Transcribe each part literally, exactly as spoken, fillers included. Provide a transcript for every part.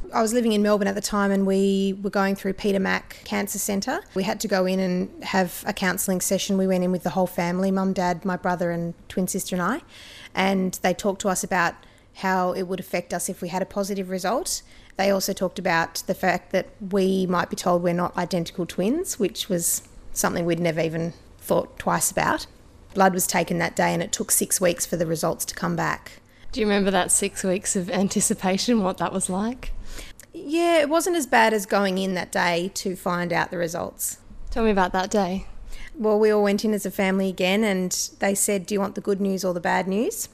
I was living in Melbourne at the time and we were going through Peter Mac Cancer Centre. We had to go in and have a counselling session. We went in with the whole family, mum, dad, my brother and twin sister and I. And they talked to us about how it would affect us if we had a positive result. They also talked about the fact that we might be told we're not identical twins, which was something we'd never even thought twice about. Blood was taken that day and it took six weeks for the results to come back. Do you remember that six weeks of anticipation, what that was like? Yeah, it wasn't as bad as going in that day to find out the results. Tell me about that day. Well, we all went in as a family again and they said, do you want the good news or the bad news?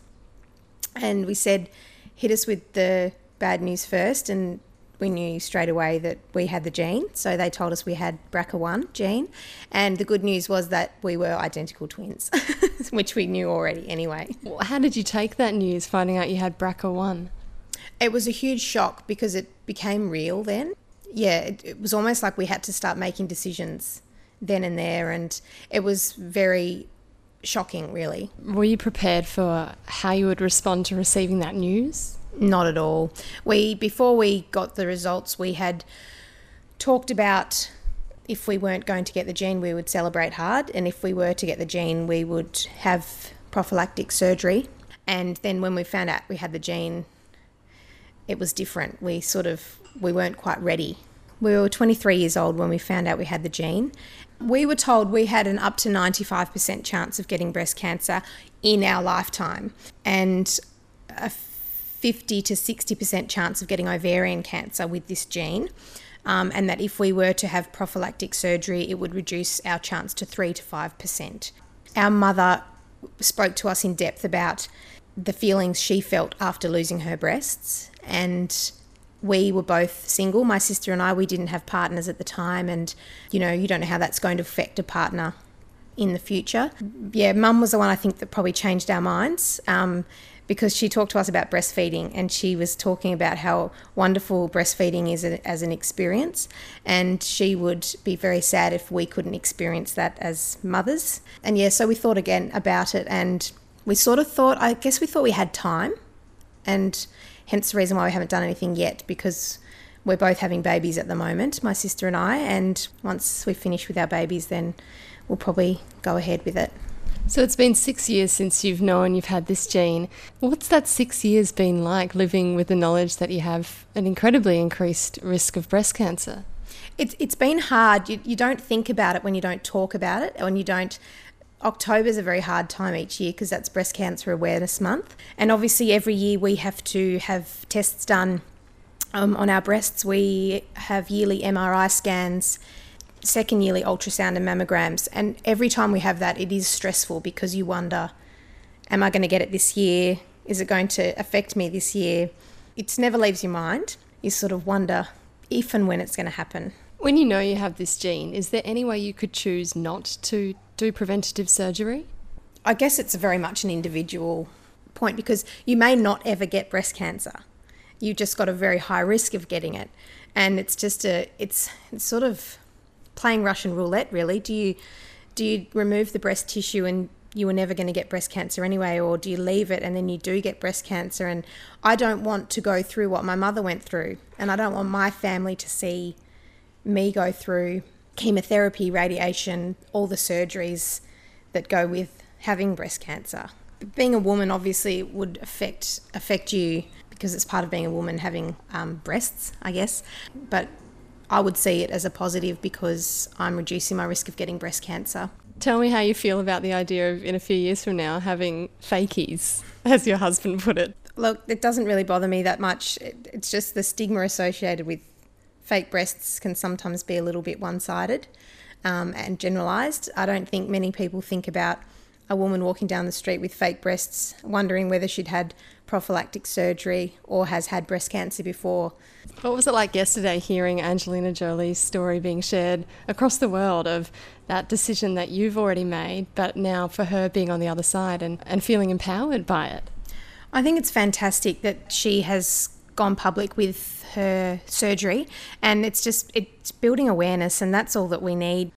And we said, hit us with the bad news first, and we knew straight away that we had the gene. So they told us we had B R C A one gene, and the good news was that we were identical twins, which we knew already anyway. How did you take that news, finding out you had B R C A one? It was a huge shock because it became real then. Yeah, it, it was almost like we had to start making decisions then and there, and it was very shocking, really. Were you prepared for how you would respond to receiving that news? Not at all. We before we got the results, we had talked about if we weren't going to get the gene, we would celebrate hard, and if we were to get the gene, we would have prophylactic surgery. And then when we found out we had the gene, it was different. We sort of we weren't quite ready. We were twenty-three years old when we found out we had the gene. We were told we had an up to ninety-five percent chance of getting breast cancer in our lifetime and a fifty to sixty percent chance of getting ovarian cancer with this gene, um, and that if we were to have prophylactic surgery, it would reduce our chance to three to five percent. Our mother spoke to us in depth about the feelings she felt after losing her breasts, and we were both single, my sister and I. We didn't have partners at the time, and you know, you don't know how that's going to affect a partner in the future. Yeah, mum was the one I think that probably changed our minds, um, because she talked to us about breastfeeding, and she was talking about how wonderful breastfeeding is a, as an experience, and she would be very sad if we couldn't experience that as mothers. And yeah, so we thought again about it, and we sort of thought, I guess we thought we had time, and hence the reason why we haven't done anything yet, because we're both having babies at the moment, my sister and I, and once we finish with our babies, then we'll probably go ahead with it. So it's been six years since you've known you've had this gene. What's that six years been like, living with the knowledge that you have an incredibly increased risk of breast cancer? It's It's been hard. You, you don't think about it when you don't talk about it, when you don't... October's a very hard time each year because that's Breast Cancer Awareness Month. And obviously every year we have to have tests done um, on our breasts. We have yearly M R I scans, second yearly ultrasound and mammograms. And every time we have that, it is stressful because you wonder, am I going to get it this year? Is it going to affect me this year? It never leaves your mind. You sort of wonder if and when it's going to happen. When you know you have this gene, is there any way you could choose not to do preventative surgery? I guess it's very much an individual point, because you may not ever get breast cancer. You've just got a very high risk of getting it. And it's just a, it's, it's sort of playing Russian roulette, really. Do you, do you remove the breast tissue and you were never going to get breast cancer anyway, or do you leave it and then you do get breast cancer? And I don't want to go through what my mother went through, and I don't want my family to see me go through chemotherapy, radiation, all the surgeries that go with having breast cancer. Being a woman obviously would affect affect you because it's part of being a woman having um, breasts, I guess. But I would see it as a positive because I'm reducing my risk of getting breast cancer. Tell me how you feel about the idea of, in a few years from now, having fakies, as your husband put it. Look, it doesn't really bother me that much. It, it's just the stigma associated with fake breasts can sometimes be a little bit one-sided um, and generalised. I don't think many people think about a woman walking down the street with fake breasts, wondering whether she'd had prophylactic surgery or has had breast cancer before. What was it like yesterday hearing Angelina Jolie's story being shared across the world of that decision that you've already made, but now for her being on the other side and, and feeling empowered by it? I think it's fantastic that she has gone public with her surgery, and it's just it's building awareness, and that's all that we need.